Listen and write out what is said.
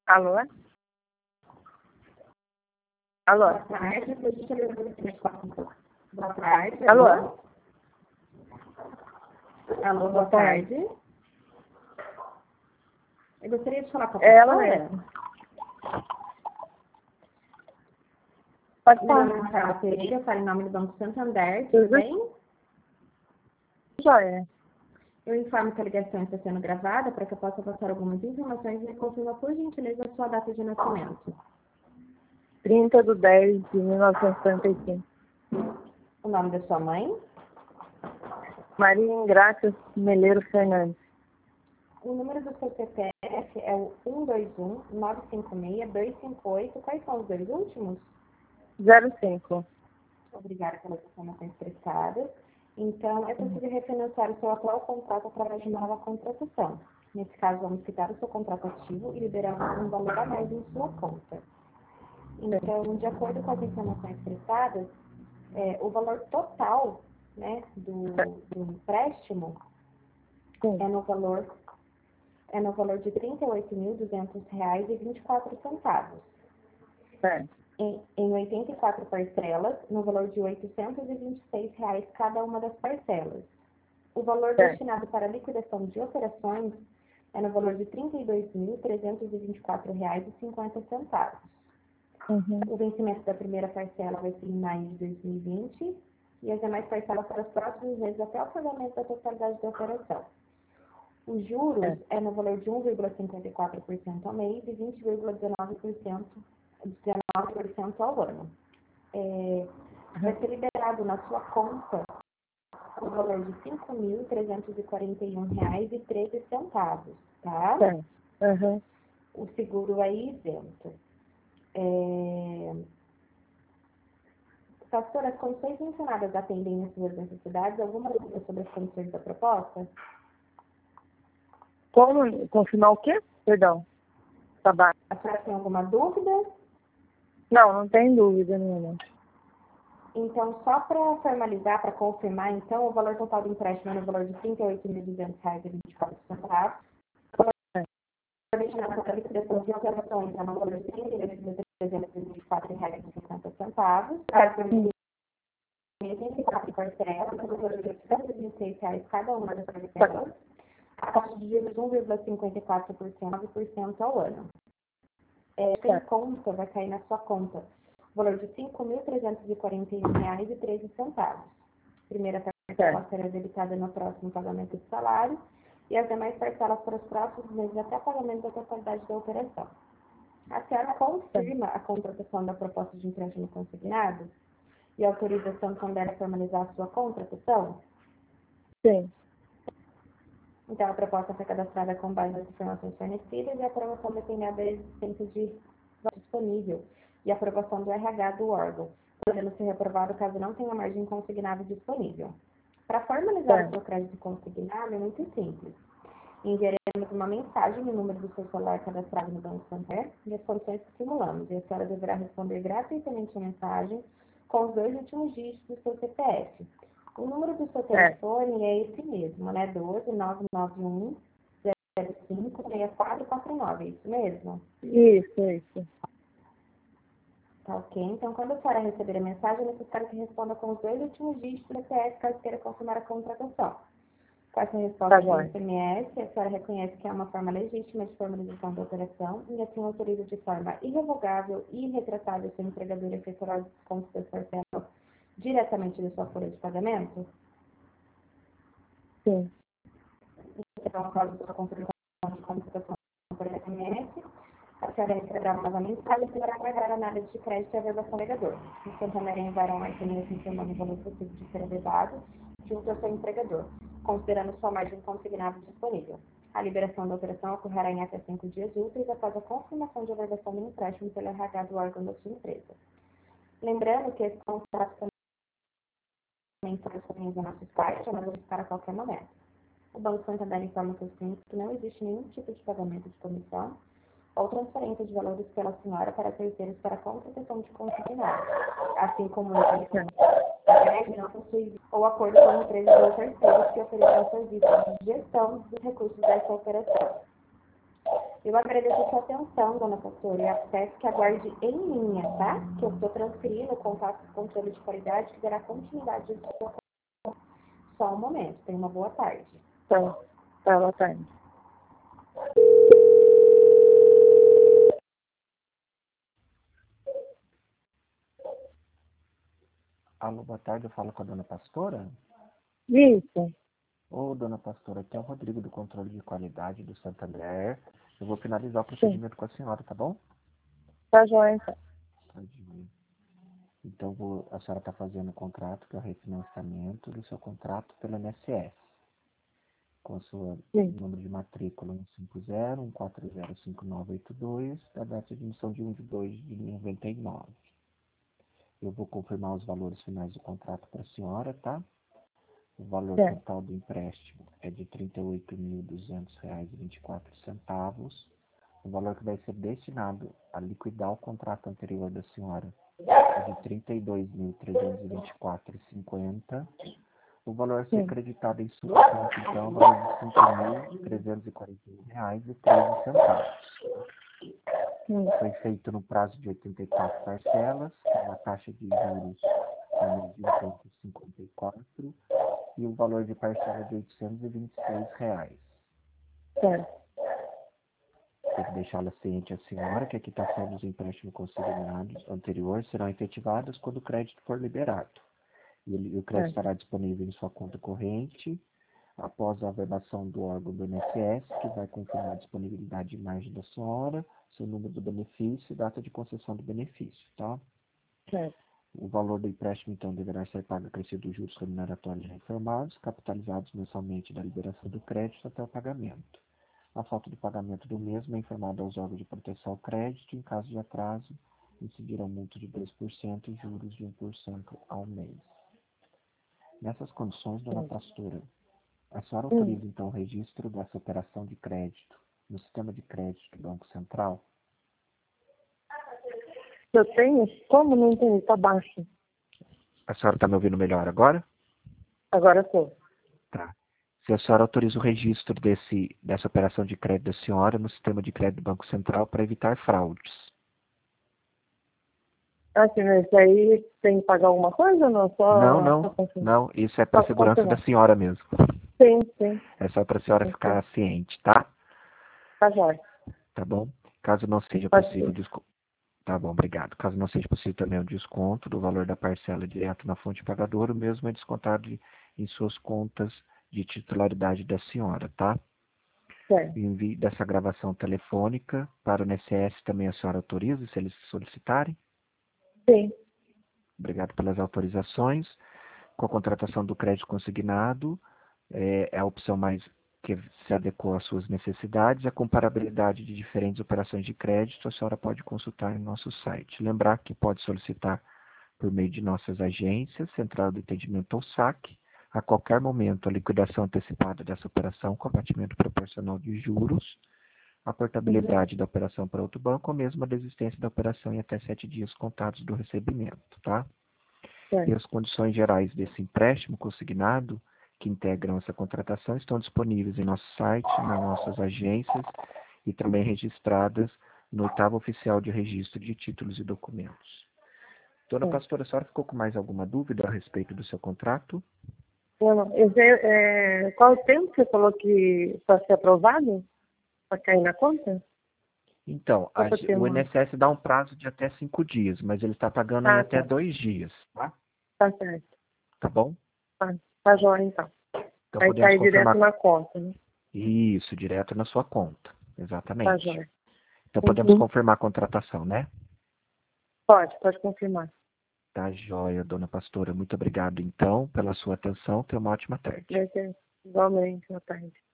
Alô? Alô? Boa tarde, boa tarde. Alô? Alô, boa tarde. Eu gostaria de falar com a É ela professora. mesmo. Pode Meu nome falar. é Carla Pereira, eu falo em nome do Banco Santander, Tudo tudo bem? Jóia. Eu informo que a ligação está sendo gravada para que eu possa passar algumas informações e confirma, por gentileza, a sua data de nascimento. 30/10/1945. O nome da sua mãe, Maria Ingrácia Meleiro Fernandes. o número do seu CPF é o 121-956-258. Quais são os dois últimos? 05. Obrigada pelas informações prestadas. Então, é possível refinanciar o seu atual contrato através de uma nova contratação. Nesse caso, vamos quitar o seu contrato ativo e liberamos um valor a mais em sua conta. Então, de acordo com as informações prestadas, o valor total, né, do empréstimo Sim. é no valor de R$ 38.200,24. Certo. Em 84 parcelas, no valor de R$ 826 cada uma das parcelas. O valor Certo. destinado para liquidação de operações é no valor de R$ 32.324,50. Uhum. O vencimento da primeira parcela vai ser em maio de 2020 e as demais parcelas para os próximos meses até o pagamento da totalidade da operação. Os juros é no valor de 1,54% ao mês e 20,19% ao ano. Vai ser liberado na sua conta o valor de R$ 5.341,13, tá? Certo. Uhum. O seguro é isento. Pastor, as condições mencionadas atendem às suas necessidades? Alguma dúvida sobre as condições da proposta? Como confirmar o quê? Perdão. Tá baixo. A senhora tem alguma dúvida? Não tem dúvida nenhuma. Então, só para formalizar, para confirmar, então, o valor total do empréstimo é no valor de R$ 38.200,24. O valor destinado para a liquidação de operações é no valor de R$ 32.324,50. Caso de 84 parcelas, no valor de R$ 826 cada uma das parcelas. A taxa de juros 1,54% ao ano. Sem conta, vai cair na sua conta o valor de R$ 5.341,13. Primeira parcela será debitada no próximo pagamento de salário e as demais parcelas para os próximos meses até o pagamento da totalidade da operação. A senhora confirma a contratação da proposta de empréstimo consignado e autoriza a Santander a formalizar a sua contratação? Sim. Então, a proposta foi cadastrada com base nas informações fornecidas e a aprovação dependerá da existência de disponível e aprovação do RH do órgão, podendo ser reprovado caso não tenha margem consignável disponível. Para formalizar o seu crédito consignado é muito simples. Enviaremos uma mensagem no número do seu celular cadastrado no Banco Santander e as condições que simulamos, e a senhora deverá responder gratuitamente a mensagem com os 2 últimos dígitos do seu CPF. O número do seu telefone é esse mesmo, né? 12-991-05-6449, é isso mesmo? Isso. Tá ok? Então, quando a senhora receber a mensagem, é necessário que responda com os 2 últimos dígitos do CPF caso queira confirmar a contratação. Com essa resposta do SMS, a senhora reconhece que é uma forma legítima de formalização da operação e assim autoriza de forma irrevogável e irretratável seu empregador a efetuar os descontos das parcelas diretamente da sua folha de pagamento? Sim. Então, após a sua confirmação de contratação por SMS, a senhora receberá uma nova mensagem e deverá aguardar a análise de crédito e a verbação do empregador. O Santander enviará um SMS informando o valor possível de ser elevado junto ao seu empregador, considerando sua margem consignável disponível. A liberação da operação ocorrerá em até 5 dias úteis após a confirmação de averbação do empréstimo pelo RH do órgão da sua empresa. Lembrando que esse contrato também está disponível no nosso site, ou verificar a qualquer momento. O Banco Santander informa que os clientes que não existe nenhum tipo de pagamento de comissão ou transferência de valores pela senhora para terceiros para contratação de consignado, assim como ele não possui ou acordo com empresas ou terceiros que ofereçam serviços de gestão dos recursos dessa operação. Eu agradeço a sua atenção, dona pastora, e peço que aguarde em linha, tá? Que eu estou transferindo o contato do controle de qualidade, que dará continuidade à sua. Só um momento. Tenha uma boa tarde. Tá, boa tarde. Alô, boa tarde, eu falo com a dona pastora? Isso, Ô, dona pastora, aqui é o Rodrigo do Controle de Qualidade do Santander. Eu vou finalizar o procedimento com a senhora, tá bom? tá joia, então. Tadinha. Então, a senhora está fazendo o contrato, que é o refinanciamento do seu contrato pelo INSS, com o seu Sim. número de matrícula 150-140-5982, da data de emissão de 1/2/99. Eu vou confirmar os valores finais do contrato para a senhora, tá? O valor total do empréstimo é de R$ 38.200,24. O valor que vai ser destinado a liquidar o contrato anterior da senhora é de R$ 32.324,50. O valor a ser creditado em sua conta, então, é o valor de R$ 5.341,13. Foi feito no prazo de 84 parcelas, com a taxa de juros de 1,54 e o valor de parcela de R$ 826. Certo. Tem que deixá-la ciente a senhora que a quitação dos empréstimos consignados anteriores serão efetivadas quando o crédito for liberado. E o crédito estará disponível em sua conta corrente após a averbação do órgão do INSS, que vai confirmar a disponibilidade de margem da senhora, seu número do benefício e data de concessão do benefício, tá? Certo. O valor do empréstimo, então, deverá ser pago acrescido dos juros remuneratórios já informados, capitalizados mensalmente da liberação do crédito até o pagamento. A falta de pagamento do mesmo é informada aos órgãos de proteção ao crédito. Em caso de atraso, incidirão multa de 2% e juros de 1% ao mês. Nessas condições, dona pastora, a senhora autoriza, então, o registro dessa operação de crédito no sistema de crédito do Banco Central? Eu tenho? Como? Não entendi, tá baixo. A senhora está me ouvindo melhor agora? Agora estou. Tá. Se a senhora autoriza o registro dessa operação de crédito da senhora no sistema de crédito do Banco Central para evitar fraudes. Assim, mas aí tem que pagar alguma coisa ou não? Não, isso é para a segurança da senhora mesmo. Sim. É só para a senhora ficar ciente, tá? Tá jóia. Tá bom? Caso não seja possível, tá bom, obrigado. Caso não seja possível também o desconto do valor da parcela direto na fonte pagadora, o mesmo é descontado em suas contas de titularidade da senhora, tá? Certo. O envio dessa gravação telefônica para o INSS também a senhora autoriza, se eles solicitarem? Sim. Obrigado pelas autorizações. Com a contratação do crédito consignado, é a opção mais que se adequa às suas necessidades. A comparabilidade de diferentes operações de crédito a senhora pode consultar em nosso site. Lembrar que pode solicitar por meio de nossas agências, Central de Atendimento ou SAC, a qualquer momento a liquidação antecipada dessa operação com abatimento proporcional de juros, a portabilidade da operação para outro banco ou mesmo a desistência da operação em até 7 dias contados do recebimento, tá? E as condições gerais desse empréstimo consignado que integram essa contratação estão disponíveis em nosso site, nas nossas agências e também registradas no 8º Oficial de Registro de Títulos e Documentos. Dona pastora, a senhora ficou com mais alguma dúvida a respeito do seu contrato? Não. Qual o tempo que você falou que para ser aprovado? Para cair na conta? Então, o INSS dá um prazo de até 5 dias, mas ele está pagando em até 2 dias, tá? Tá certo. Tá bom? Tá jóia, então. Então Vai cair direto na conta, né? Isso, direto na sua conta. Exatamente. Tá jóia. Então podemos confirmar a contratação, né? Pode confirmar. Tá jóia, dona pastora. Muito obrigado, então, pela sua atenção. Tenha uma ótima tarde. Igualmente, boa tarde.